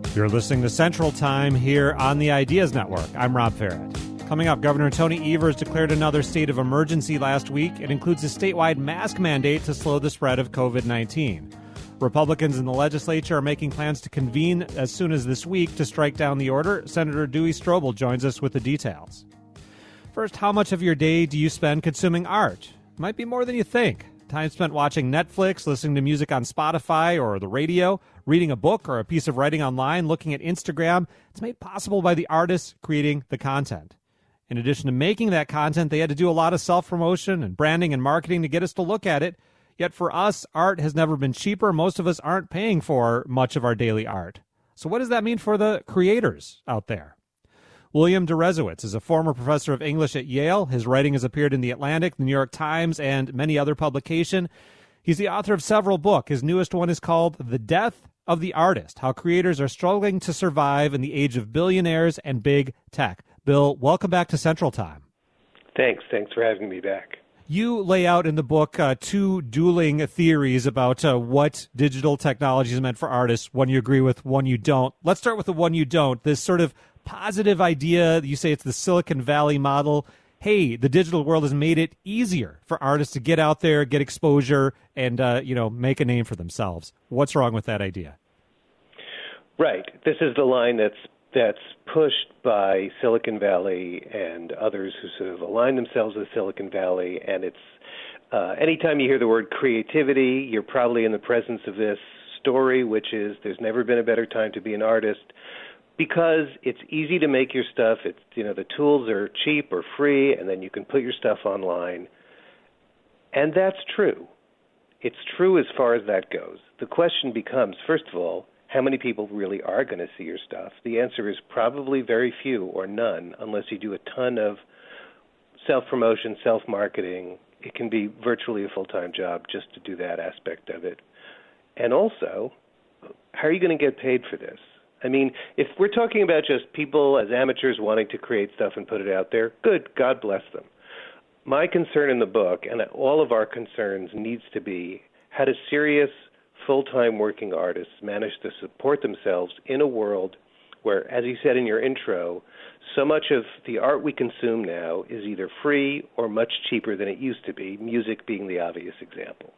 You're listening to Central Time here on the Ideas Network. I'm Rob Farrett. Coming up, Governor Tony Evers declared another state of emergency last week. It includes a statewide mask mandate to slow the spread of COVID-19. Republicans in the legislature are making plans to convene as soon as this week to strike down the order. Senator Dewey Strobel joins us with the details. First, how much of your day do you spend consuming art? Might be more than you think. Time spent watching Netflix, listening to music on Spotify or the radio, reading a book or a piece of writing online, looking at Instagram. It's made possible by the artists creating the content. In addition to making that content, they had to do a lot of self-promotion and branding and marketing to get us to look at it. Yet for us, art has never been cheaper. Most of us aren't paying for much of our daily art. So what does that mean for the creators out there? William Deresiewicz is a former professor of English at Yale. His writing has appeared in The Atlantic, The New York Times, and many other publications. He's the author of several books. His newest one is called The Death of the Artist, How Creators Are Struggling to Survive in the Age of Billionaires and Big Tech. Bill, welcome back to Central Time. Thanks for having me back. You lay out in the book two dueling theories about what digital technology is meant for artists, one you agree with, one you don't. Let's start with the one you don't, this sort of positive idea. You say it's the Silicon Valley model. Hey, the digital world has made it easier for artists to get out there, get exposure, and make a name for themselves. What's wrong with that idea? Right. This is the line that's pushed by Silicon Valley and others who sort of align themselves with Silicon Valley. And it's anytime you hear the word creativity, you're probably in the presence of this story, which is there's never been a better time to be an artist. Because it's easy to make your stuff, it's the tools are cheap or free, and then you can put your stuff online. And that's true. It's true as far as that goes. The question becomes, first of all, how many people really are going to see your stuff? The answer is probably very few or none, unless you do a ton of self-promotion, self-marketing. It can be virtually a full-time job just to do that aspect of it. And also, how are you going to get paid for this? I mean, if we're talking about just people as amateurs wanting to create stuff and put it out there, good, God bless them. My concern in the book, and all of our concerns, needs to be how do serious, full-time working artists manage to support themselves in a world where, as you said in your intro, so much of the art we consume now is either free or much cheaper than it used to be, music being the obvious example.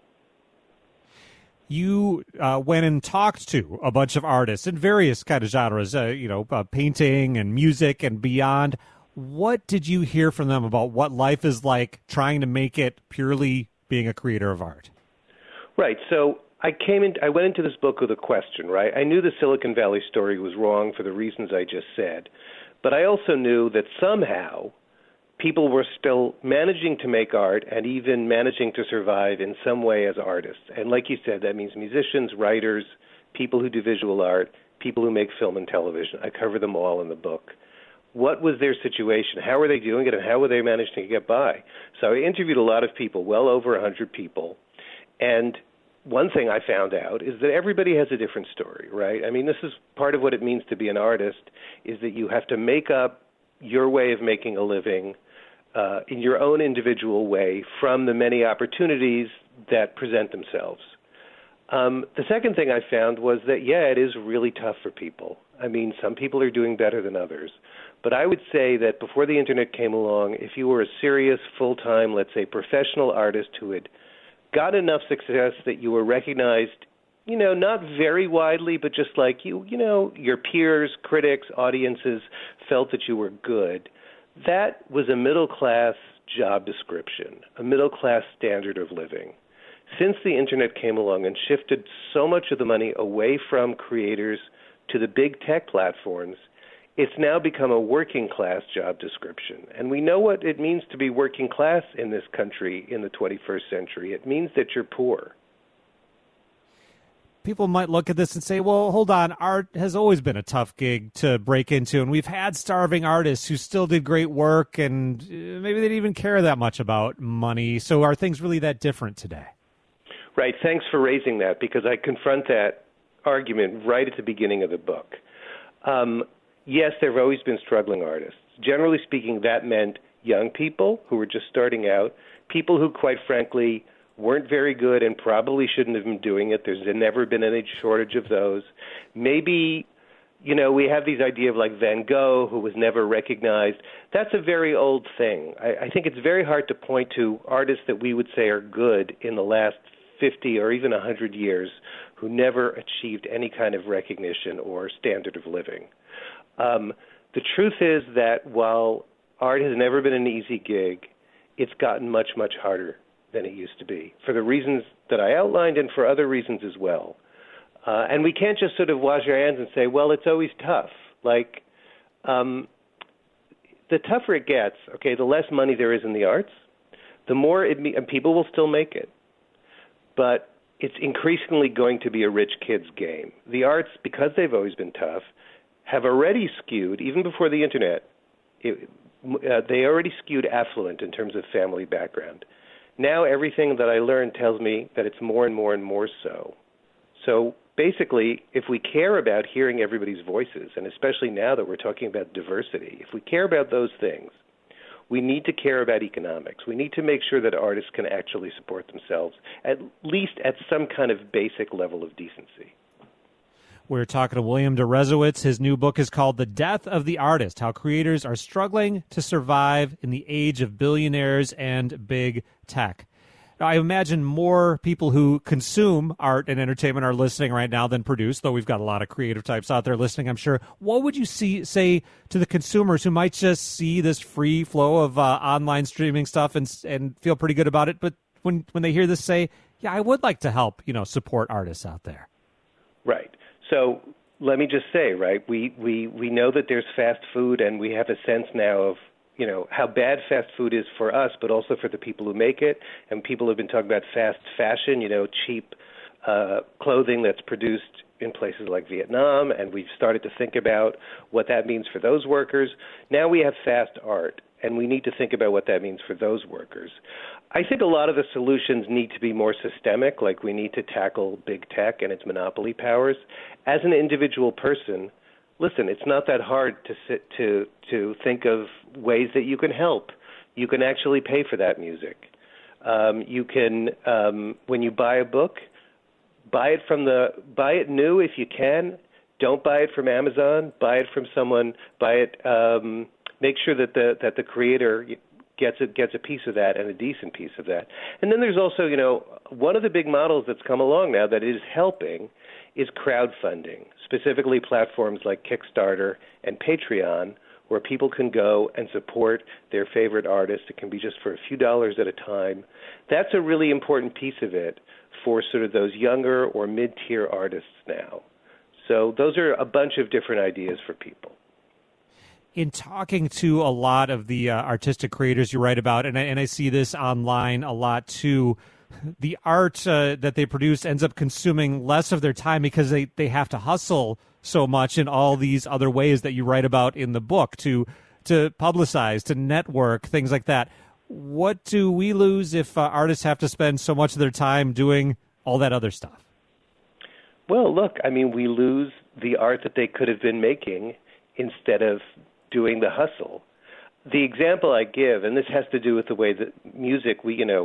You went and talked to a bunch of artists in various kind of genres, painting and music and beyond. What did you hear from them about what life is like trying to make it purely being a creator of art? Right. So I went into this book with a question, right? I knew the Silicon Valley story was wrong for the reasons I just said, but I also knew that somehow people were still managing to make art and even managing to survive in some way as artists. And like you said, that means musicians, writers, people who do visual art, people who make film and television. I cover them all in the book. What was their situation? How were they doing it, and how were they managing to get by? So I interviewed a lot of people, well over 100 people. And one thing I found out is that everybody has a different story, right? I mean, this is part of what it means to be an artist, is that you have to make up your way of making a living in your own individual way from the many opportunities that present themselves. The second thing I found was that, it is really tough for people. I mean, some people are doing better than others. But I would say that before the Internet came along, if you were a serious, full-time, let's say, professional artist who had got enough success that you were recognized, not very widely, but just like your peers, critics, audiences felt that you were good, that was a middle-class job description, a middle-class standard of living. Since the Internet came along and shifted so much of the money away from creators to the big tech platforms, it's now become a working-class job description. And we know what it means to be working class in this country in the 21st century. It means that you're poor. People might look at this and say, well, hold on, art has always been a tough gig to break into, and we've had starving artists who still did great work, and maybe they didn't even care that much about money. So are things really that different today? Right. Thanks for raising that, because I confront that argument right at the beginning of the book. Yes, there have always been struggling artists. Generally speaking, that meant young people who were just starting out, people who, quite frankly, weren't very good and probably shouldn't have been doing it. There's never been any shortage of those. Maybe we have these idea of like Van Gogh, who was never recognized. That's a very old thing. I think it's very hard to point to artists that we would say are good in the last 50 or even 100 years who never achieved any kind of recognition or standard of living. The truth is that while art has never been an easy gig, it's gotten much, much harder than it used to be, for the reasons that I outlined and for other reasons as well. And we can't just sort of wash our hands and say, well, it's always tough. Like, the tougher it gets, okay, the less money there is in the arts, the more and people will still make it. But it's increasingly going to be a rich kid's game. The arts, because they've always been tough, have already skewed, even before the internet, they already skewed affluent in terms of family background. Now everything that I learn tells me that it's more and more and more so. So basically, if we care about hearing everybody's voices, and especially now that we're talking about diversity, if we care about those things, we need to care about economics. We need to make sure that artists can actually support themselves, at least at some kind of basic level of decency. We're talking to William Deresiewicz. His new book is called The Death of the Artist, How Creators Are Struggling to Survive in the Age of Billionaires and Big Tech. Now, I imagine more people who consume art and entertainment are listening right now than produce, though we've got a lot of creative types out there listening, I'm sure. What would you say to the consumers who might just see this free flow of online streaming stuff and feel pretty good about it, but when they hear this say, yeah, I would like to help, support artists out there? Right. So let me just say, right, we know that there's fast food, and we have a sense now of, how bad fast food is for us, but also for the people who make it. And people have been talking about fast fashion, cheap clothing that's produced in places like Vietnam, and we've started to think about what that means for those workers. Now we have fast art, and we need to think about what that means for those workers. I think a lot of the solutions need to be more systemic, like we need to tackle big tech and its monopoly powers. As an individual person, listen, it's not that hard to think of ways that you can help. You can actually pay for that music. You can, when you buy a book, buy it new if you can. Don't buy it from Amazon. Buy it from someone. Buy it. Make sure that the creator gets a piece of that, and a decent piece of that. And then there's also, one of the big models that's come along now that is helping is crowdfunding, specifically platforms like Kickstarter and Patreon, where people can go and support their favorite artists. It can be just for a few dollars at a time. That's a really important piece of it for sort of those younger or mid-tier artists now. So those are a bunch of different ideas for people. In talking to a lot of the artistic creators you write about, and I see this online a lot too, the art that they produce ends up consuming less of their time because they have to hustle so much in all these other ways that you write about in the book to publicize, to network, things like that. What do we lose if artists have to spend so much of their time doing all that other stuff? Well, look, we lose the art that they could have been making instead of doing the hustle. The example I give, and this has to do with the way that music,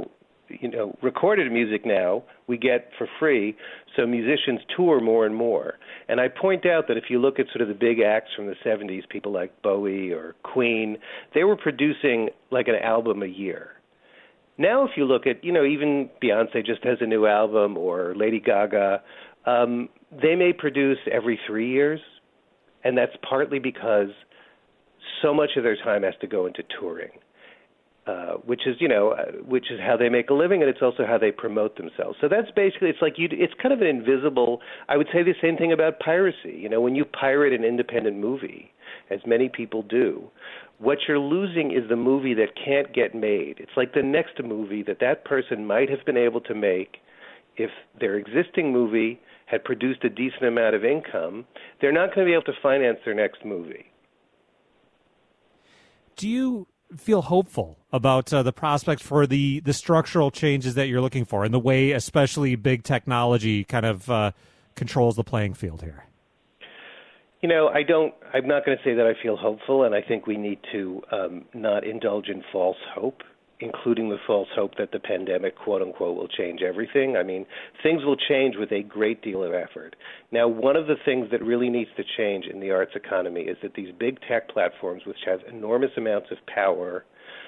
recorded music now we get for free, so musicians tour more and more. And I point out that if you look at sort of the big acts from the 70s, people like Bowie or Queen, they were producing like an album a year. Now if you look at, even Beyonce just has a new album, or Lady Gaga, they may produce every 3 years, and that's partly because so much of their time has to go into touring. Which is how they make a living, and it's also how they promote themselves. So that's basically, it's kind of an invisible. I would say the same thing about piracy. When you pirate an independent movie, as many people do, what you're losing is the movie that can't get made. It's like the next movie that person might have been able to make if their existing movie had produced a decent amount of income. They're not going to be able to finance their next movie. Do you feel hopeful about the prospects for the structural changes that you're looking for, and the way especially big technology kind of controls the playing field here? I'm not going to say that I feel hopeful, and I think we need to not indulge in false hope. including the false hope that the pandemic, quote unquote, will change everything. I mean, things will change with a great deal of effort. Now, one of the things that really needs to change in the arts economy is that these big tech platforms, which have enormous amounts of power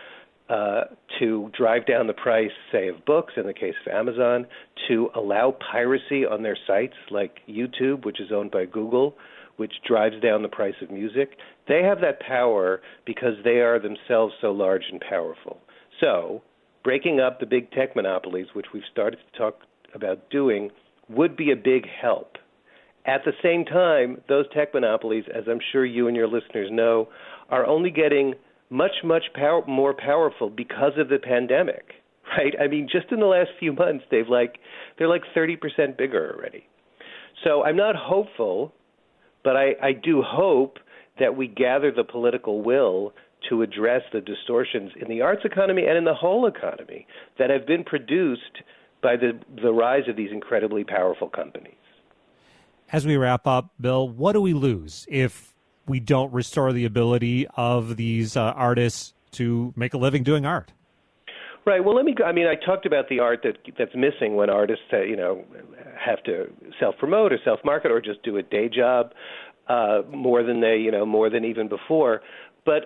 to drive down the price, say, of books, in the case of Amazon, to allow piracy on their sites like YouTube, which is owned by Google, which drives down the price of music. They have that power because they are themselves so large and powerful. So breaking up the big tech monopolies, which we've started to talk about doing, would be a big help. At the same time, those tech monopolies, as I'm sure you and your listeners know, are only getting much more powerful because of the pandemic, right? I mean, just in the last few months, they're like 30% bigger already. So I'm not hopeful, but I do hope that we gather the political will to address the distortions in the arts economy and in the whole economy that have been produced by the rise of these incredibly powerful companies. As we wrap up, Bill, what do we lose if we don't restore the ability of these artists to make a living doing art? Right. Well, I talked about the art that's missing when artists, have to self-promote or self-market or just do a day job more than even before. But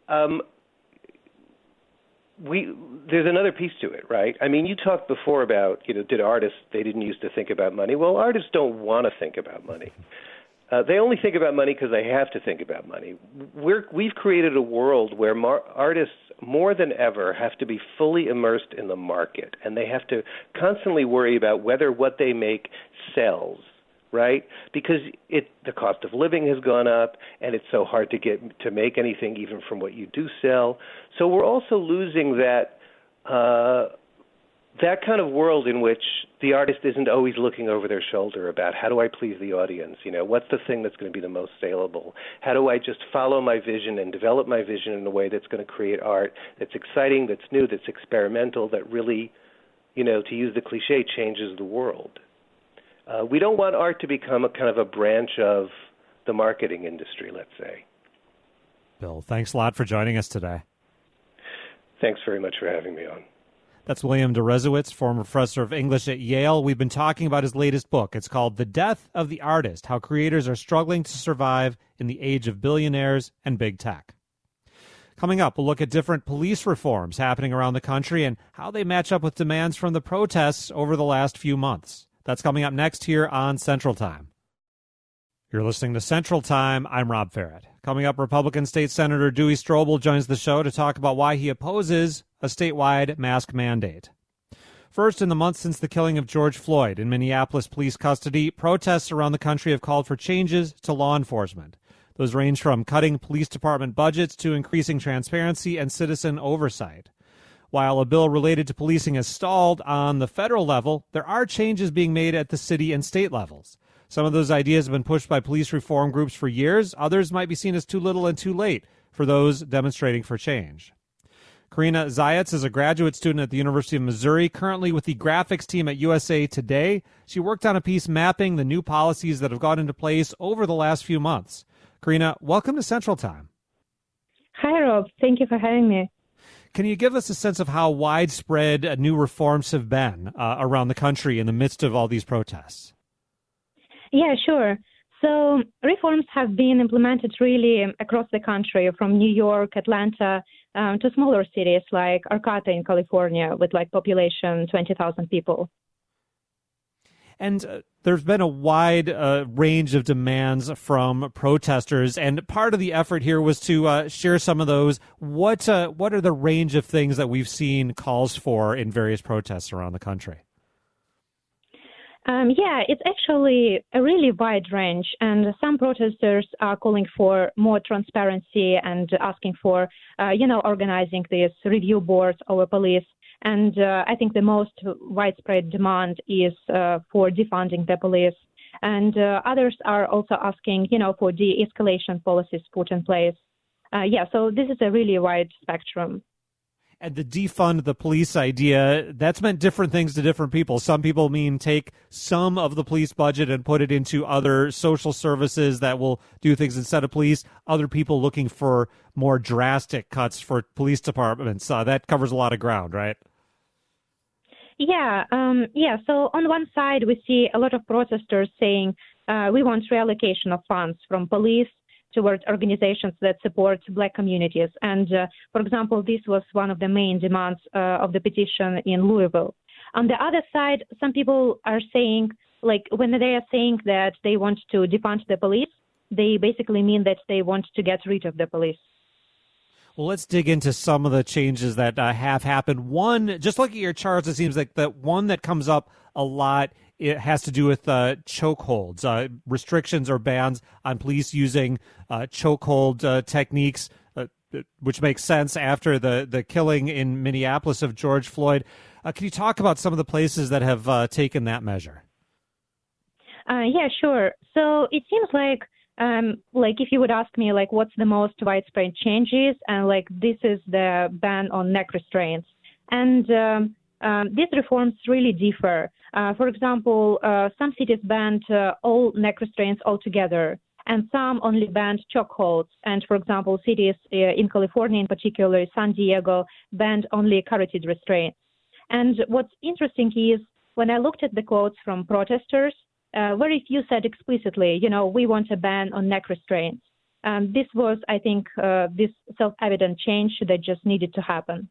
there's another piece to it, right? I mean, you talked before about, did artists, they didn't used to think about money. Well, artists don't want to think about money. They only think about money because they have to think about money. We've created a world where artists more than ever have to be fully immersed in the market, and they have to constantly worry about whether what they make sells, right? Because the cost of living has gone up, and it's so hard to make anything even from what you do sell. So we're also losing that kind of world in which the artist isn't always looking over their shoulder about how do I please the audience? What's the thing that's going to be the most saleable? How do I just follow my vision and develop my vision in a way that's going to create art that's exciting, that's new, that's experimental, that really, to use the cliche, changes the world? We don't want art to become a kind of a branch of the marketing industry, let's say. Bill, thanks a lot for joining us today. Thanks very much for having me on. That's William Deresiewicz, former professor of English at Yale. We've been talking about his latest book. It's called The Death of the Artist, How Creators Are Struggling to Survive in the Age of Billionaires and Big Tech. Coming up, we'll look at different police reforms happening around the country and how they match up with demands from the protests over the last few months. That's coming up next here on Central Time. You're listening to Central Time. I'm Rob Farrett. Coming up, Republican State Senator Dewey Strobel joins the show to talk about why he opposes a statewide mask mandate. First, in the months since the killing of George Floyd in Minneapolis police custody, protests around the country have called for changes to law enforcement. Those range from cutting police department budgets to increasing transparency and citizen oversight. While a bill related to policing has stalled on the federal level, there are changes being made at the city and state levels. Some of those ideas have been pushed by police reform groups for years. Others might be seen as too little and too late for those demonstrating for change. Karina Zayats is a graduate student at the University of Missouri, currently with the graphics team at USA Today. She worked on a piece mapping the new policies that have gone into place over the last few months. Karina, welcome to Central Time. Hi, Rob. Thank you for having me. Can you give us a sense of how widespread new reforms have been around the country in the midst of all these protests? Yeah, sure. So reforms have been implemented really across the country, from New York, Atlanta, to smaller cities like Arcata in California with population 20,000 people. And there's been a wide range of demands from protesters, and part of the effort here was to share some of those. What are the range of things that we've seen calls for in various protests around the country? It's actually a really wide range, and some protesters are calling for more transparency and asking for, organizing these review boards over police. And I think the most widespread demand is for defunding the police. And others are also asking, for de-escalation policies put in place. So this is a really wide spectrum. And the defund the police idea, that's meant different things to different people. Some people mean take some of the police budget and put it into other social services that will do things instead of police. Other people looking for more drastic cuts for police departments. That covers a lot of ground, right? Yeah. So on one side, we see a lot of protesters saying we want reallocation of funds from police towards organizations that support Black communities. And, for example, this was one of the main demands of the petition in Louisville. On the other side, some people are saying, like, when they are saying that they want to defund the police, they basically mean that they want to get rid of the police. Well, let's dig into some of the changes that have happened. One, just looking at your charts, it seems like the one that comes up a lot, it has to do with chokeholds, restrictions or bans on police using chokehold techniques, which makes sense after the killing in Minneapolis of George Floyd. Can you talk about some of the places that have taken that measure? Yeah, sure. So it seems like if you would ask me, like, what's the most widespread changes, and like this is the ban on neck restraints. And these reforms really differ. For example, some cities banned all neck restraints altogether, and some only banned chokeholds. And for example, cities in California, in particular, San Diego, banned only carotid restraints. And what's interesting is when I looked at the quotes from protesters, very few said explicitly, we want a ban on neck restraints. This was, I think, this self-evident change that just needed to happen.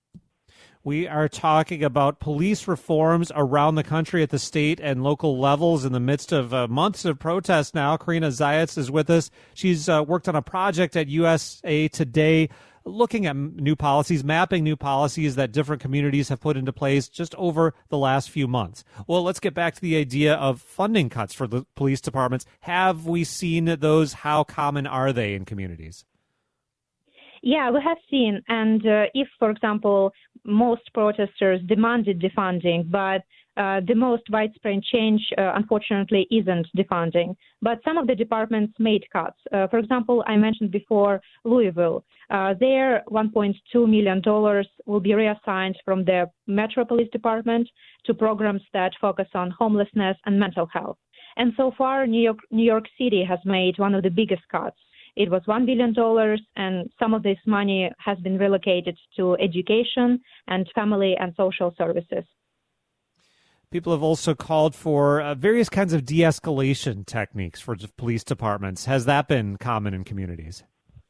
We are talking about police reforms around the country at the state and local levels in the midst of months of protest now. Karina Zayats is with us. She's worked on a project at USA Today looking at new policies, mapping new policies that different communities have put into place just over the last few months. Well, let's get back to the idea of funding cuts for the police departments. Have we seen those? How common are they in communities? Yeah, we have seen. And if, for example, most protesters demanded defunding, but the most widespread change, unfortunately, isn't defunding. But some of the departments made cuts. For example, I mentioned before Louisville. Their $1.2 million will be reassigned from the Metro Police Department to programs that focus on homelessness and mental health. And so far, New York City has made one of the biggest cuts. It was $1 billion, and some of this money has been relocated to education and family and social services. People have also called for various kinds of de-escalation techniques for police departments. Has that been common in communities?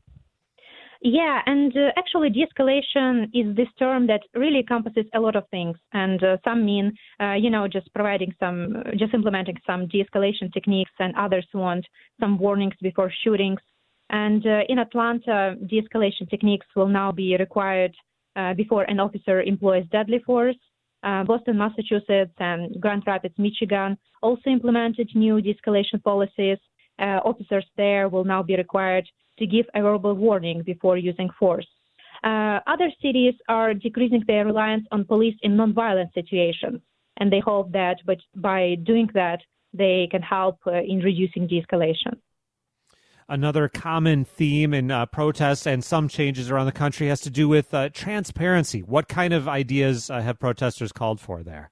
Yeah, and actually de-escalation is this term that really encompasses a lot of things. And some mean, just implementing some de-escalation techniques, and others want some warnings before shootings. And in Atlanta, de-escalation techniques will now be required before an officer employs deadly force. Boston, Massachusetts, and Grand Rapids, Michigan also implemented new de-escalation policies. Officers there will now be required to give a verbal warning before using force. Other cities are decreasing their reliance on police in nonviolent situations, and they hope that by doing that, they can help in reducing de-escalation. Another common theme in protests and some changes around the country has to do with transparency. What kind of ideas have protesters called for there?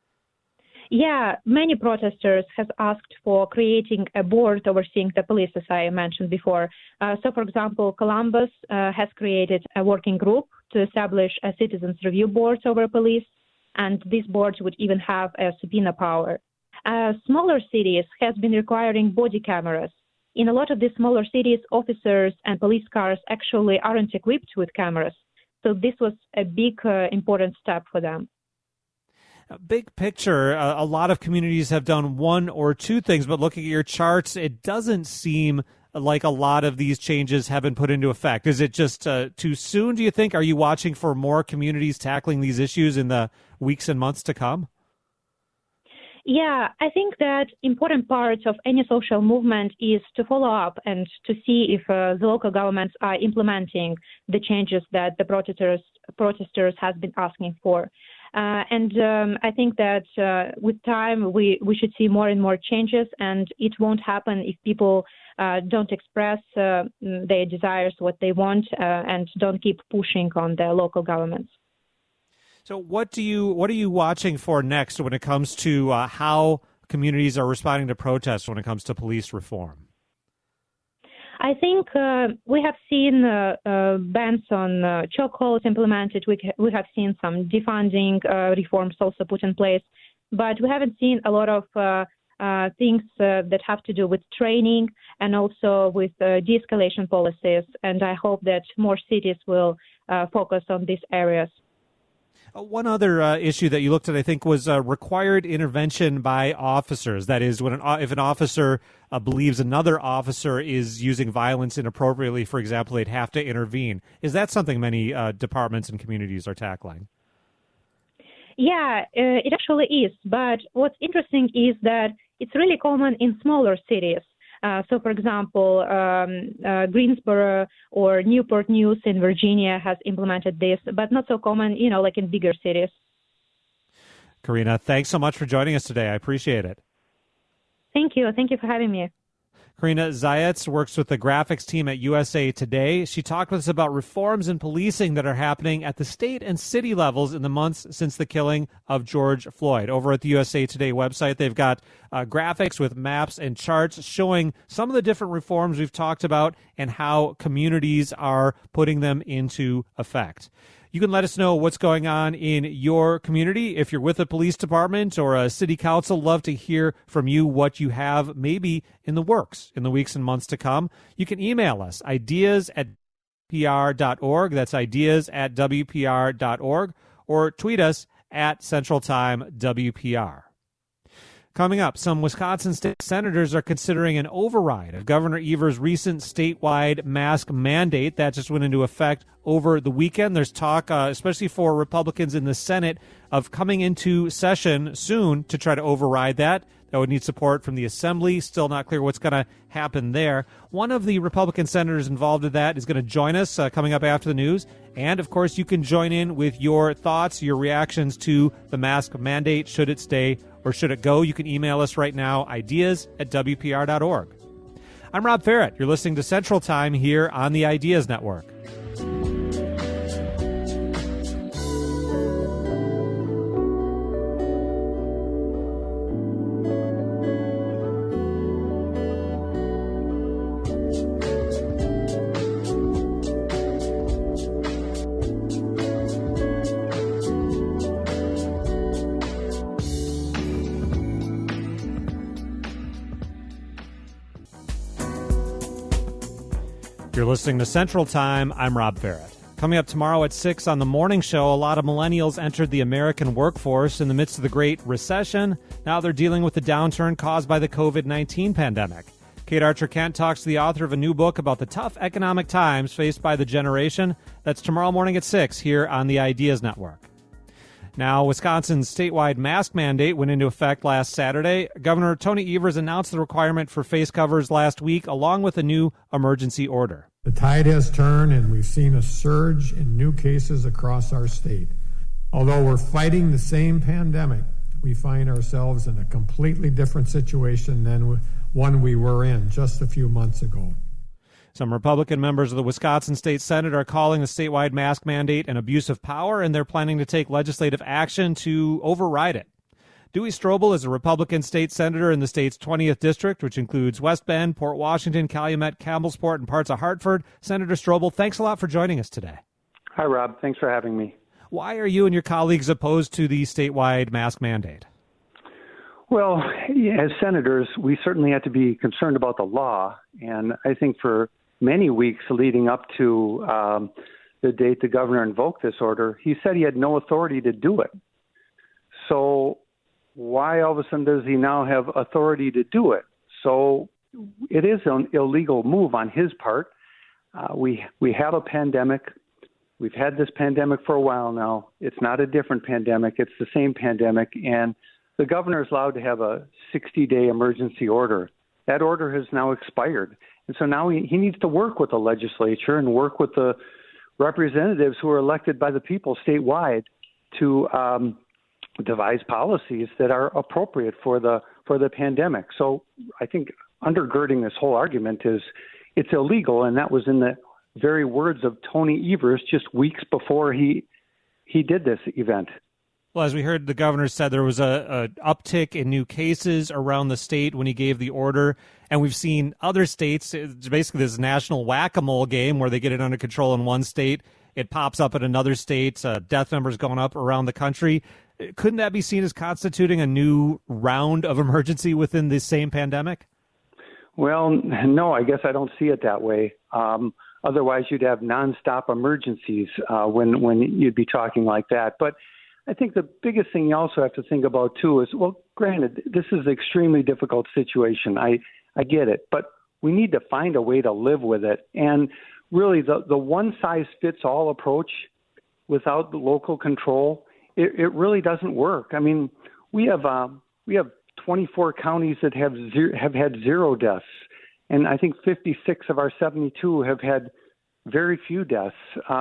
Yeah, many protesters have asked for creating a board overseeing the police, as I mentioned before. So, for example, Columbus has created a working group to establish a citizens review board over police, and this board would even have a subpoena power. Smaller cities have been requiring body cameras. In a lot of these smaller cities, officers and police cars actually aren't equipped with cameras. So this was a big, important step for them. Big picture, a lot of communities have done one or two things, but looking at your charts, it doesn't seem like a lot of these changes have been put into effect. Is it just too soon, do you think? Are you watching for more communities tackling these issues in the weeks and months to come? Yeah, I think that important part of any social movement is to follow up and to see if the local governments are implementing the changes that the protesters have been asking for. I think that with time we should see more and more changes, and it won't happen if people don't express their desires, what they want, and don't keep pushing on the local governments. So what are you watching for next when it comes to how communities are responding to protests when it comes to police reform? I think we have seen bans on chokeholds implemented. We have seen some defunding reforms also put in place, but we haven't seen a lot of things that have to do with training and also with de-escalation policies. And I hope that more cities will focus on these areas. One other issue that you looked at, I think, was required intervention by officers. That is, if an officer believes another officer is using violence inappropriately, for example, they'd have to intervene. Is that something many departments and communities are tackling? Yeah, it actually is. But what's interesting is that it's really common in smaller cities. So, for example, Greensboro or Newport News in Virginia has implemented this, but not so common, like in bigger cities. Karina, thanks so much for joining us today. I appreciate it. Thank you. Thank you for having me. Karina Zayats works with the graphics team at USA Today. She talked with us about reforms in policing that are happening at the state and city levels in the months since the killing of George Floyd. Over at the USA Today website, they've got graphics with maps and charts showing some of the different reforms we've talked about and how communities are putting them into effect. You can let us know what's going on in your community. If you're with a police department or a city council, love to hear from you what you have maybe in the works in the weeks and months to come. You can email us, ideas@wpr.org. That's ideas@wpr.org. Or tweet us at CentralTimeWPR. Coming up, some Wisconsin state senators are considering an override of Governor Evers' recent statewide mask mandate that just went into effect over the weekend. There's talk, especially for Republicans in the Senate, of coming into session soon to try to override that. That would need support from the Assembly. Still not clear what's going to happen there. One of the Republican senators involved in that is going to join us coming up after the news. And, of course, you can join in with your thoughts, your reactions to the mask mandate. Should it stay or should it go? You can email us right now, ideas@wpr.org. I'm Rob Ferrett. You're listening to Central Time here on the Ideas Network. You're listening to Central Time. I'm Rob Ferrett. Coming up tomorrow at 6 on the morning show, a lot of millennials entered the American workforce in the midst of the Great Recession. Now they're dealing with the downturn caused by the COVID-19 pandemic. Kate Archer-Kent talks to the author of a new book about the tough economic times faced by the generation. That's tomorrow morning at 6 here on the Ideas Network. Now, Wisconsin's statewide mask mandate went into effect last Saturday. Governor Tony Evers announced the requirement for face covers last week, along with a new emergency order. The tide has turned, and we've seen a surge in new cases across our state. Although we're fighting the same pandemic, we find ourselves in a completely different situation than one we were in just a few months ago. Some Republican members of the Wisconsin State Senate are calling the statewide mask mandate an abuse of power, and they're planning to take legislative action to override it. Dewey Strobel is a Republican state senator in the state's 20th district, which includes West Bend, Port Washington, Calumet, Campbellsport, and parts of Hartford. Senator Strobel, thanks a lot for joining us today. Hi, Rob. Thanks for having me. Why are you and your colleagues opposed to the statewide mask mandate? Well, as senators, we certainly have to be concerned about the law. And I think for many weeks leading up to the date the governor invoked this order, he said he had no authority to do it. So why all of a sudden does he now have authority to do it? So it is an illegal move on his part. We have a pandemic. We've had this pandemic for a while now. It's not a different pandemic. It's the same pandemic. And the governor is allowed to have a 60-day emergency order. That order has now expired. And so now he needs to work with the legislature and work with the representatives who are elected by the people statewide to devise policies that are appropriate for the pandemic. So I think undergirding this whole argument is it's illegal, and that was in the very words of Tony Evers just weeks before he he did this event. Well, as we heard, the governor said there was a uptick in new cases around the state when he gave the order. And we've seen other states, it's basically this national whack-a-mole game where they get it under control in one state, it pops up in another state, death numbers going up around the country. Couldn't that be seen as constituting a new round of emergency within the same pandemic? Well, no, I guess I don't see it that way. Otherwise, you'd have nonstop emergencies when you'd be talking like that. But I think the biggest thing you also have to think about, too, is, well, granted, this is an extremely difficult situation. I get it. But we need to find a way to live with it. And really, the one-size-fits-all approach without the local control, it really doesn't work. I mean, we have 24 counties that have had zero deaths. And I think 56 of our 72 have had very few deaths.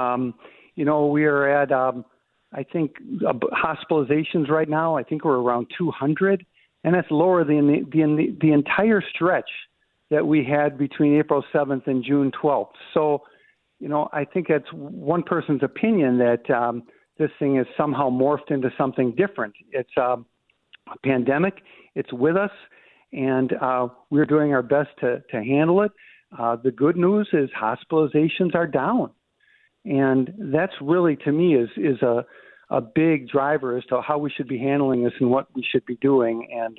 We are at... I think hospitalizations right now, I think we're around 200, and that's lower than the entire stretch that we had between April 7th and June 12th. So, I think that's one person's opinion that this thing is somehow morphed into something different. It's a pandemic. It's with us, and we're doing our best to handle it. The good news is hospitalizations are down. And that's really, to me, is a big driver as to how we should be handling this and what we should be doing. And,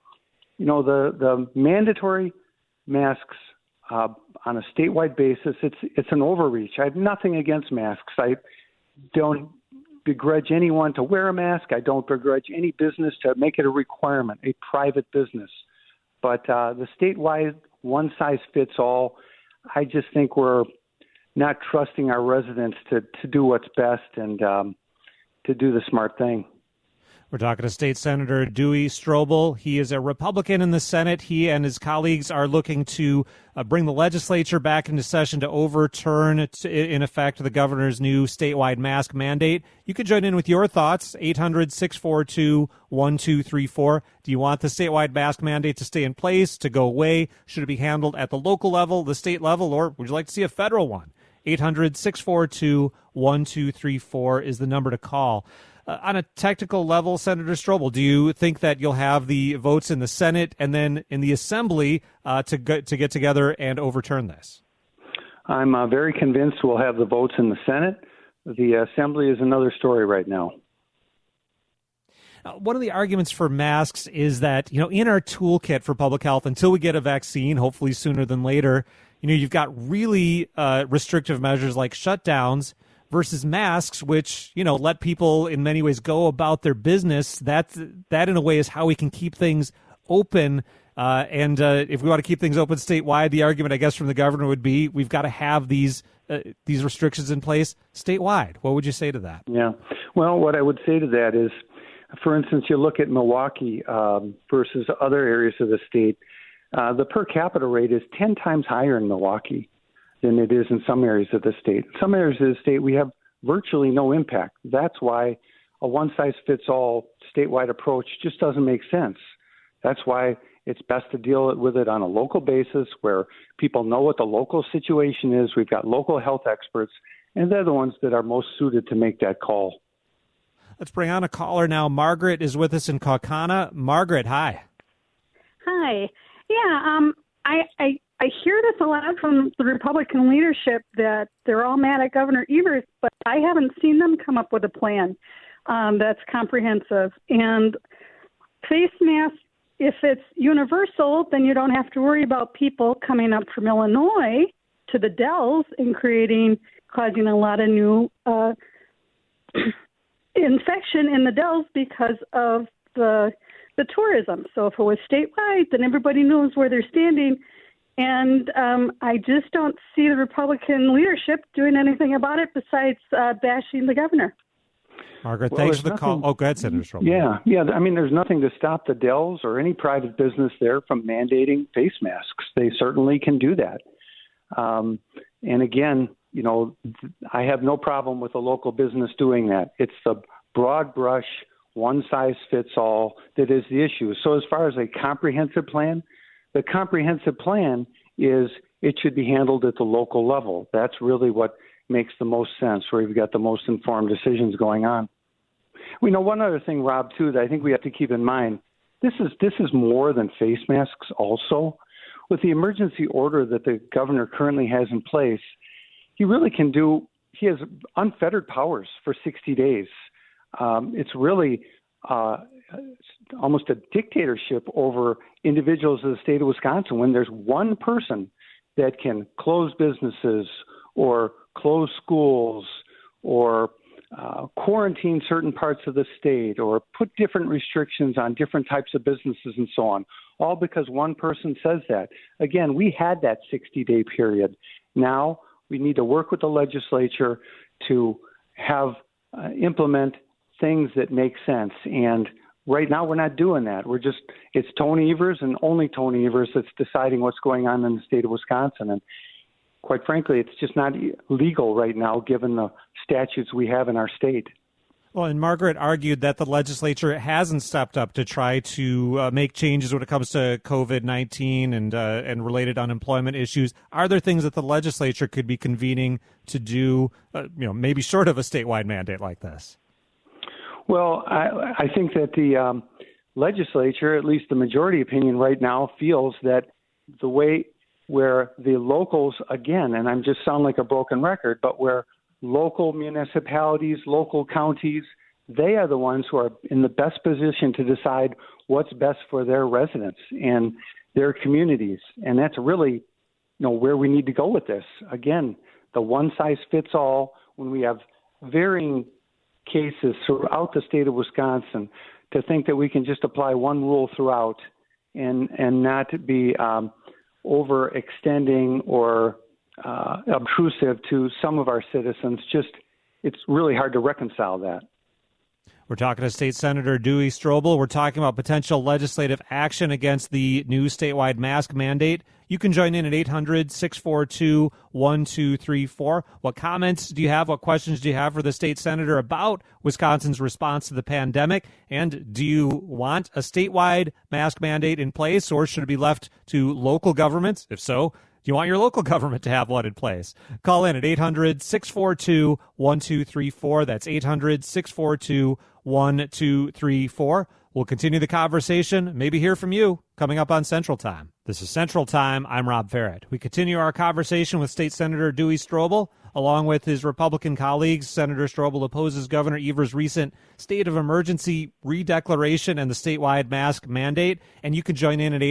the mandatory masks on a statewide basis, it's an overreach. I have nothing against masks. I don't begrudge anyone to wear a mask. I don't begrudge any business to make it a requirement, a private business. But the statewide one-size-fits-all, I just think we're not trusting our residents to do what's best and to do the smart thing. We're talking to State Senator Dewey Strobel. He is a Republican in the Senate. He and his colleagues are looking to bring the legislature back into session to overturn, in effect, the governor's new statewide mask mandate. You can join in with your thoughts, 800-642-1234. Do you want the statewide mask mandate to stay in place, to go away? Should it be handled at the local level, the state level, or would you like to see a federal one? 800-642-1234 is the number to call. On a technical level, Senator Strobel, do you think that you'll have the votes in the Senate and then in the Assembly to get together and overturn this? I'm very convinced we'll have the votes in the Senate. The Assembly is another story right now. One of the arguments for masks is that, in our toolkit for public health, until we get a vaccine, hopefully sooner than later, you've got really restrictive measures like shutdowns versus masks, which, let people in many ways go about their business. That in a way is how we can keep things open. And if we want to keep things open statewide, the argument, I guess, from the governor would be we've got to have these restrictions in place statewide. What would you say to that? Yeah. Well, what I would say to that is, for instance, you look at Milwaukee versus other areas of the state, the per capita rate is 10 times higher in Milwaukee than it is in some areas of the state. Some areas of the state, we have virtually no impact. That's why a one-size-fits-all statewide approach just doesn't make sense. That's why it's best to deal with it on a local basis where people know what the local situation is. We've got local health experts, and they're the ones that are most suited to make that call. Let's bring on a caller now. Margaret is with us in Kaukauna. Margaret, hi. Hi. Yeah, I hear this a lot from the Republican leadership that they're all mad at Governor Evers, but I haven't seen them come up with a plan that's comprehensive. And face masks, if it's universal, then you don't have to worry about people coming up from Illinois to the Dells and causing a lot of new infection in the Dells because of the tourism. So if it was statewide, then everybody knows where they're standing. And I just don't see the Republican leadership doing anything about it besides bashing the governor. Margaret, thanks for the call. Oh, go ahead, Senator Strobel. Yeah. I mean, there's nothing to stop the Dells or any private business there from mandating face masks. They certainly can do that. And again, I have no problem with a local business doing that. It's the broad brush, one-size-fits-all that is the issue. So as far as a comprehensive plan, the comprehensive plan is it should be handled at the local level. That's really what makes the most sense, where you've got the most informed decisions going on. We know one other thing, Rob, too, that I think we have to keep in mind. This is more than face masks also. With the emergency order that the governor currently has in place, he has unfettered powers for 60 days. It's really almost a dictatorship over individuals of the state of Wisconsin when there's one person that can close businesses or close schools or quarantine certain parts of the state or put different restrictions on different types of businesses and so on, all because one person says that. Again, we had that 60-day period. Now we need to work with the legislature to have implement things that make sense. And right now we're not doing that. It's Tony Evers and only Tony Evers that's deciding what's going on in the state of Wisconsin. And quite frankly, it's just not legal right now, given the statutes we have in our state. Well, and Margaret argued that the legislature hasn't stepped up to try to make changes when it comes to COVID-19 and related unemployment issues. Are there things that the legislature could be convening to do, maybe short of a statewide mandate like this? Well, I think that the legislature, at least the majority opinion right now, feels that the way where the locals, again, and I'm just sound like a broken record, but where local municipalities, local counties, they are the ones who are in the best position to decide what's best for their residents and their communities. And that's really, where we need to go with this. Again, the one size fits all, when we have varying cases throughout the state of Wisconsin, to think that we can just apply one rule throughout and not be overextending or obtrusive to some of our citizens. It's really hard to reconcile that. We're talking to State Senator Dewey Strobel. We're talking about potential legislative action against the new statewide mask mandate. You can join in at 800-642-1234. What comments do you have? What questions do you have for the state senator about Wisconsin's response to the pandemic? And do you want a statewide mask mandate in place, or should it be left to local governments? If so, do you want your local government to have one in place? Call in at 800-642-1234. That's 800-642-1234. We'll continue the conversation, maybe hear from you, coming up on Central Time. This is Central Time. I'm Rob Farrett. We continue our conversation with State Senator Dewey Strobel. Along with his Republican colleagues, Senator Strobel opposes Governor Evers' recent state of emergency redeclaration and the statewide mask mandate. And you can join in at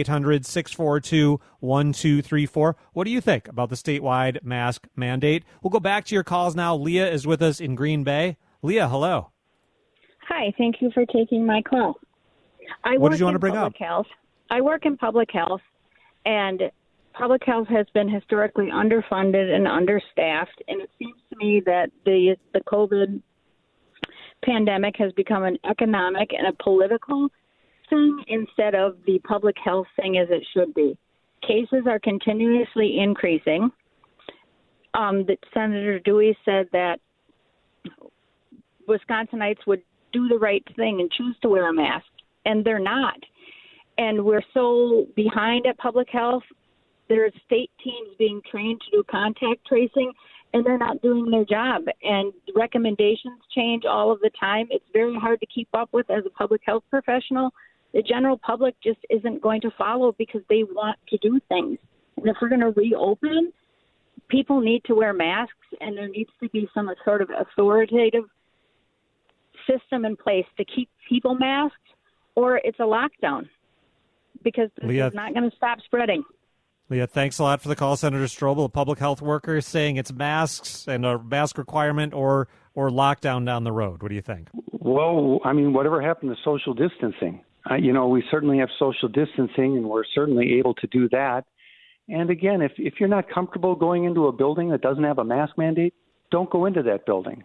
800-642-1234. What do you think about the statewide mask mandate? We'll go back to your calls now. Leah is with us in Green Bay. Leah, hello. Hi, thank you for taking my call. What did you want to bring up? I work in public health, and public health has been historically underfunded and understaffed, and it seems to me that the COVID pandemic has become an economic and a political thing instead of the public health thing as it should be. Cases are continuously increasing. That Senator Dewey said that Wisconsinites would do the right thing and choose to wear a mask, and they're not. And we're so behind at public health. There are state teams being trained to do contact tracing, and they're not doing their job. And recommendations change all of the time. It's very hard to keep up with as a public health professional. The general public just isn't going to follow because they want to do things. And if we're going to reopen, people need to wear masks, and there needs to be some sort of authoritative system in place to keep people masked, or it's a lockdown, because this is not going to stop spreading. Leah, thanks a lot for the call. Senator Strobel, a public health worker, saying it's masks and a mask requirement or lockdown down the road. What do you think? Well, I mean, whatever happened to social distancing? We certainly have social distancing, and we're certainly able to do that. And again, if you're not comfortable going into a building that doesn't have a mask mandate, don't go into that building.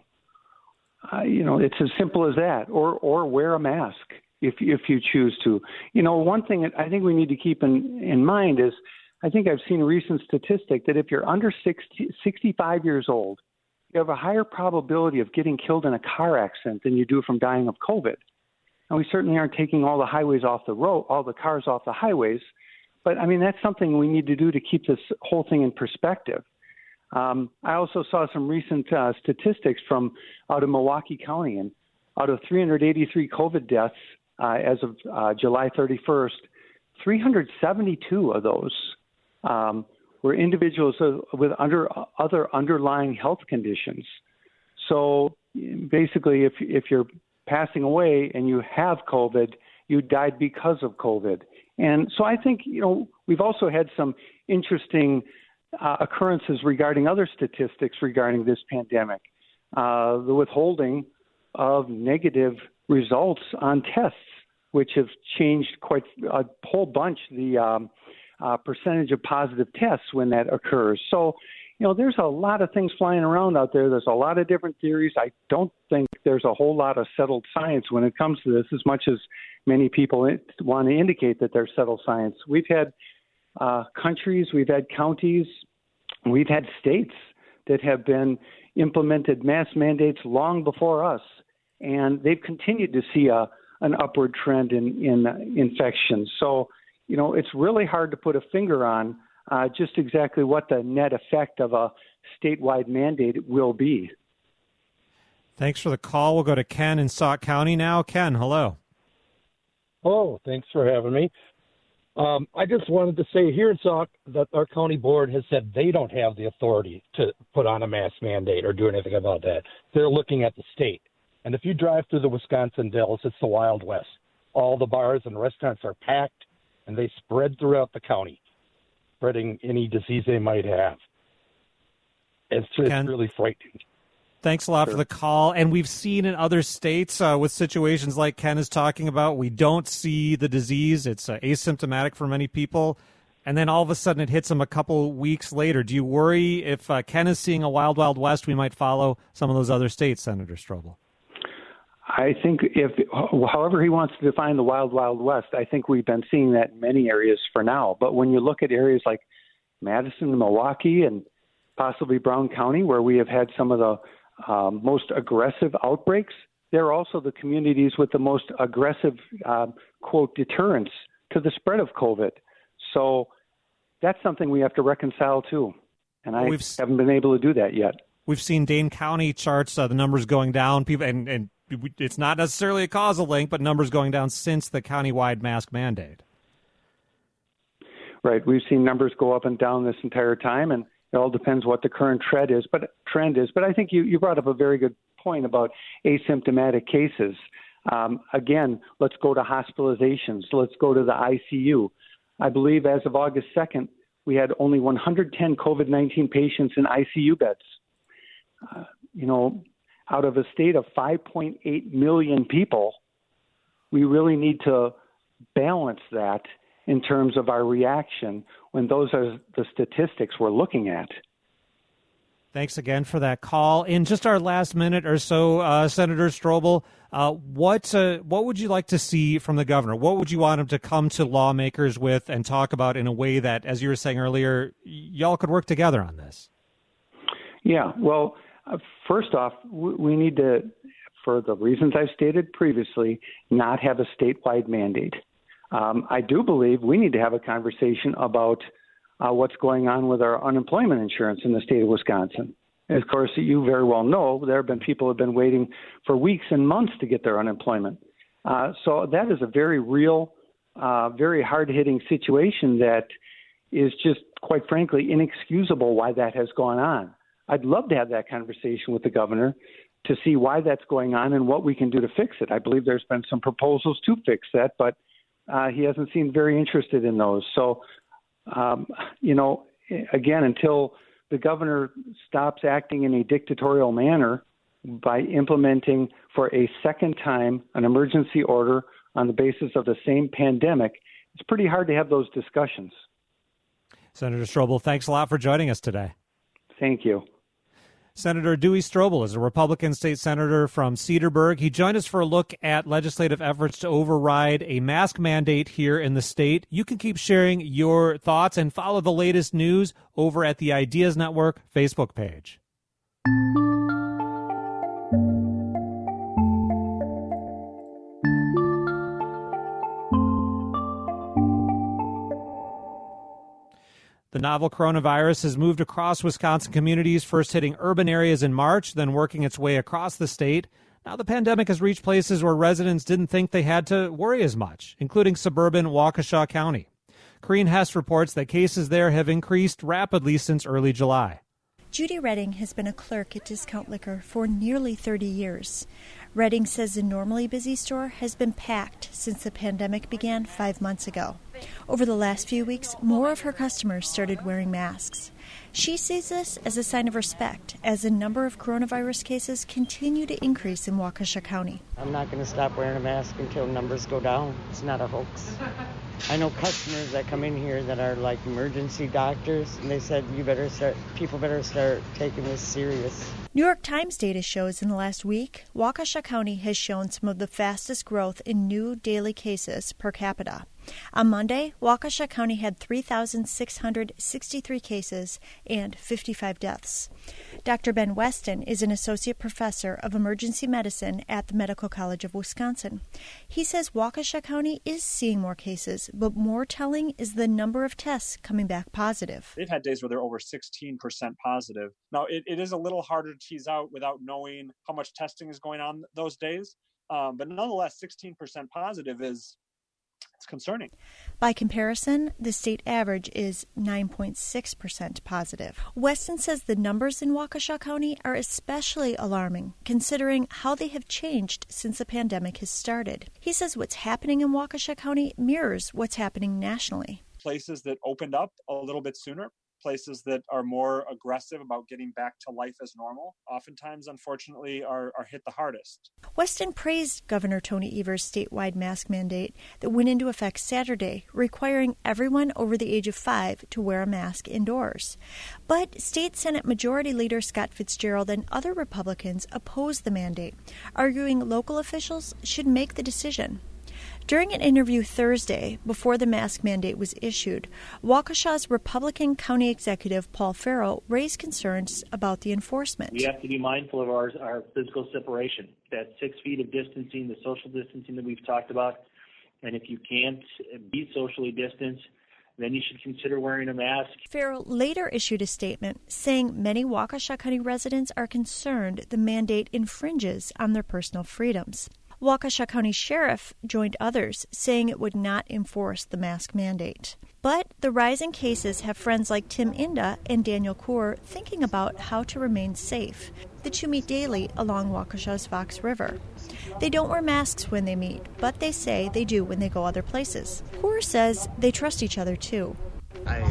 It's as simple as that, or wear a mask if you choose to. One thing that I think we need to keep in mind is, I think I've seen a recent statistic that if you're under 65 years old, you have a higher probability of getting killed in a car accident than you do from dying of COVID. And we certainly aren't taking all the highways off the road, all the cars off the highways. But, I mean, that's something we need to do to keep this whole thing in perspective. I also saw some recent statistics from out of Milwaukee County, and out of 383 COVID deaths as of July 31st, 372 of those were individuals with other underlying health conditions. So basically, if you're passing away and you have COVID, you died because of COVID. And so I think, we've also had some interesting occurrences regarding other statistics regarding this pandemic. The withholding of negative results on tests, which have changed quite a whole bunch the percentage of positive tests when that occurs. So, there's a lot of things flying around out there. There's a lot of different theories. I don't think there's a whole lot of settled science when it comes to this, as much as many people want to indicate that there's settled science. We've had countries, we've had counties, we've had states that have been implemented mass mandates long before us, and they've continued to see an upward trend in infections. So, it's really hard to put a finger on just exactly what the net effect of a statewide mandate will be. Thanks for the call. We'll go to Ken in Sauk County now. Ken, hello. Oh, thanks for having me. I just wanted to say here in Sauk that our county board has said they don't have the authority to put on a mask mandate or do anything about that. They're looking at the state. And if you drive through the Wisconsin Dells, it's the Wild West. All the bars and restaurants are packed, and they spread throughout the county, spreading any disease they might have. It's really frightening. Thanks a lot for the call. And we've seen in other states with situations like Ken is talking about, we don't see the disease. It's asymptomatic for many people. And then all of a sudden it hits them a couple weeks later. Do you worry if Ken is seeing a wild, wild west, we might follow some of those other states, Senator Strobel? I think however he wants to define the wild, wild west, I think we've been seeing that in many areas for now. But when you look at areas like Madison and Milwaukee and possibly Brown County, where we have had some of the most aggressive outbreaks, they're also the communities with the most aggressive, quote, deterrence to the spread of COVID. So that's something we have to reconcile too. And I haven't been able to do that yet. We've seen Dane County charts, the numbers going down. People, and it's not necessarily a causal link, but numbers going down since the countywide mask mandate. Right. We've seen numbers go up and down this entire time, and it all depends what the current trend is. But I think you brought up a very good point about asymptomatic cases. Again, let's go to hospitalizations. Let's go to the ICU. I believe as of August 2nd, we had only 110 COVID-19 patients in ICU beds. Out of a state of 5.8 million people, we really need to balance that in terms of our reaction when those are the statistics we're looking at. Thanks again for that call. In just our last minute or so, Senator Strobel, what would you like to see from the governor? What would you want him to come to lawmakers with and talk about in a way that, as you were saying earlier, y'all could work together on this? Yeah, well, first off, we need to, for the reasons I've stated previously, not have a statewide mandate. I do believe we need to have a conversation about what's going on with our unemployment insurance in the state of Wisconsin. Of course, you very well know there have been people who have been waiting for weeks and months to get their unemployment. So that is a very real, very hard-hitting situation that is just, quite frankly, inexcusable why that has gone on. I'd love to have that conversation with the governor to see why that's going on and what we can do to fix it. I believe there's been some proposals to fix that, but he hasn't seemed very interested in those. So, again, until the governor stops acting in a dictatorial manner by implementing for a second time an emergency order on the basis of the same pandemic, it's pretty hard to have those discussions. Senator Strobel, thanks a lot for joining us today. Thank you. Senator Dewey Strobel is a Republican state senator from Cedarburg. He joined us for a look at legislative efforts to override a mask mandate here in the state. You can keep sharing your thoughts and follow the latest news over at the Ideas Network Facebook page. The novel coronavirus has moved across Wisconsin communities, first hitting urban areas in March, then working its way across the state. Now the pandemic has reached places where residents didn't think they had to worry as much, including suburban Waukesha County. Corrine Hess reports that cases there have increased rapidly since early July. Judy Redding has been a clerk at Discount Liquor for nearly 30 years. Redding says the normally busy store has been packed since the pandemic began 5 months ago. Over the last few weeks, more of her customers started wearing masks. She sees this as a sign of respect as the number of coronavirus cases continue to increase in Waukesha County. I'm not going to stop wearing a mask until numbers go down. It's not a hoax. I know customers that come in here that are like emergency doctors, and they said people better start taking this serious. New York Times data shows in the last week, Waukesha County has shown some of the fastest growth in new daily cases per capita. On Monday, Waukesha County had 3,663 cases and 55 deaths. Dr. Ben Weston is an associate professor of emergency medicine at the Medical College of Wisconsin. He says Waukesha County is seeing more cases, but more telling is the number of tests coming back positive. They've had days where they're over 16% positive. Now, it is a little harder to tease out without knowing how much testing is going on those days, but nonetheless, 16% positive it's concerning. By comparison, the state average is 9.6% positive. Weston says the numbers in Waukesha County are especially alarming, considering how they have changed since the pandemic has started. He says what's happening in Waukesha County mirrors what's happening nationally. Places that opened up a little bit sooner, places that are more aggressive about getting back to life as normal, oftentimes, unfortunately, are hit the hardest. Weston praised Governor Tony Evers' statewide mask mandate that went into effect Saturday, requiring everyone over the age of 5 to wear a mask indoors. But State Senate Majority Leader Scott Fitzgerald and other Republicans opposed the mandate, arguing local officials should make the decision. During an interview Thursday, before the mask mandate was issued, Waukesha's Republican County Executive Paul Farrow raised concerns about the enforcement. We have to be mindful of our physical separation, that 6 feet of distancing, the social distancing that we've talked about. And if you can't be socially distanced, then you should consider wearing a mask. Farrow later issued a statement saying many Waukesha County residents are concerned the mandate infringes on their personal freedoms. Waukesha County Sheriff joined others, saying it would not enforce the mask mandate. But the rising cases have friends like Tim Inda and Daniel Kaur thinking about how to remain safe. The two meet daily along Waukesha's Fox River. They don't wear masks when they meet, but they say they do when they go other places. Kaur says they trust each other too. I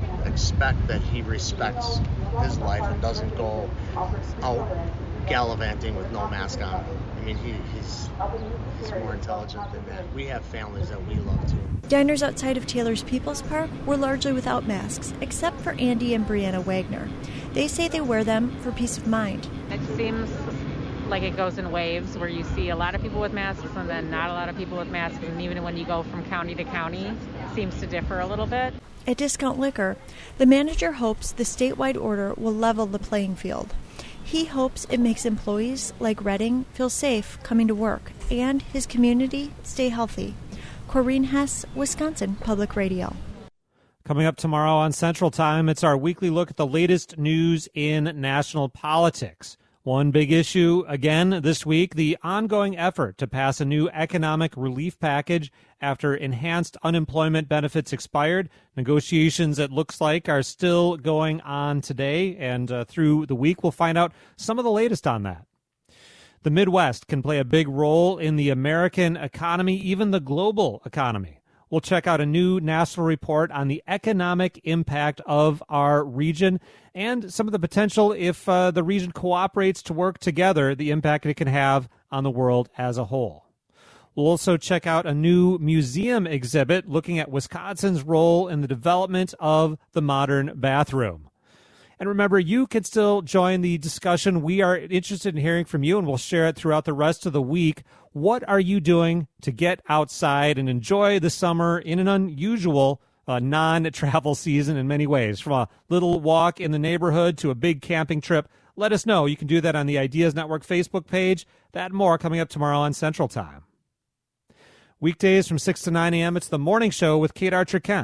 expect that he respects his life and doesn't go out gallivanting with no mask on. I mean, he's more intelligent than that. We have families that we love too. Diners outside of Taylor's People's Park were largely without masks, except for Andy and Brianna Wagner. They say they wear them for peace of mind. It seems like it goes in waves where you see a lot of people with masks and then not a lot of people with masks, and even when you go from county to county, it seems to differ a little bit. At Discount Liquor, the manager hopes the statewide order will level the playing field. He hopes it makes employees like Redding feel safe coming to work and his community stay healthy. Corrine Hess, Wisconsin Public Radio. Coming up tomorrow on Central Time, it's our weekly look at the latest news in national politics. One big issue, again, this week, the ongoing effort to pass a new economic relief package after enhanced unemployment benefits expired. Negotiations, it looks like, are still going on today, and through the week, we'll find out some of the latest on that. The Midwest can play a big role in the American economy, even the global economy. We'll check out a new national report on the economic impact of our region and some of the potential, if the region cooperates to work together, the impact it can have on the world as a whole. We'll also check out a new museum exhibit looking at Wisconsin's role in the development of the modern bathroom. And remember, you can still join the discussion. We are interested in hearing from you, and we'll share it throughout the rest of the week. What are you doing to get outside and enjoy the summer in an unusual non-travel season in many ways? From a little walk in the neighborhood to a big camping trip, let us know. You can do that on the Ideas Network Facebook page. That and more coming up tomorrow on Central Time. Weekdays from 6 to 9 a.m., it's The Morning Show with Kate Archer-Kent.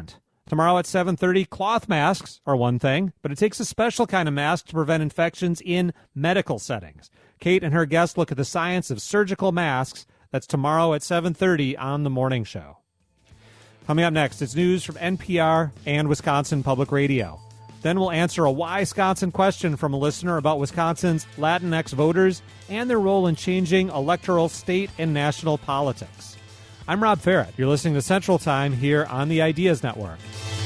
Tomorrow at 7:30, cloth masks are one thing, but it takes a special kind of mask to prevent infections in medical settings. Kate and her guest look at the science of surgical masks. That's tomorrow at 7:30 on The Morning Show. Coming up next, it's news from NPR and Wisconsin Public Radio. Then we'll answer a Why Wisconsin question from a listener about Wisconsin's Latinx voters and their role in changing electoral state and national politics. I'm Rob Farrett. You're listening to Central Time here on the Ideas Network.